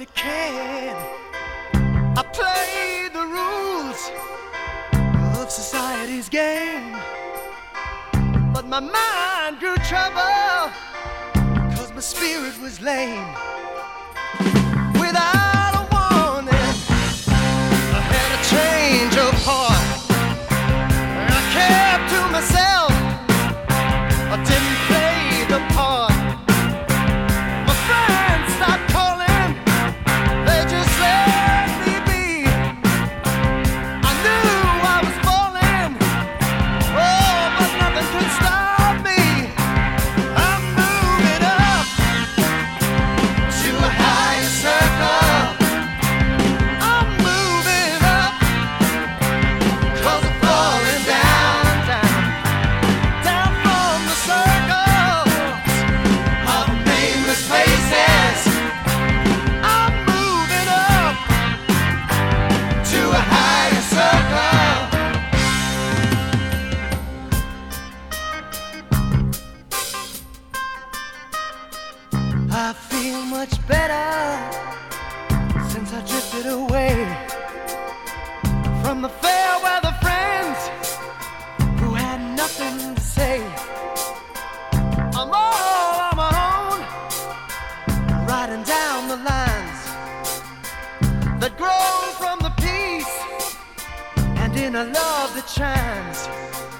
nobody can. I played the rules of society's game, but my mind grew trouble, 'cause my spirit was lame. Without a warning, I had a change of heart. I kept to myself, I didn't play the part. My friends stopped calling, they just let me be. I knew I was falling, oh, but nothing could stop me. I'm moving up to a higher circle. I'm moving up, 'cause I'm falling down, down from the circles of nameless places. I'm moving up to a higher circle. I feel much better since I drifted away from the fair weather friends who had nothing to say. I'm all on my own, writing down the lines that grow from the peace and inner love that shines.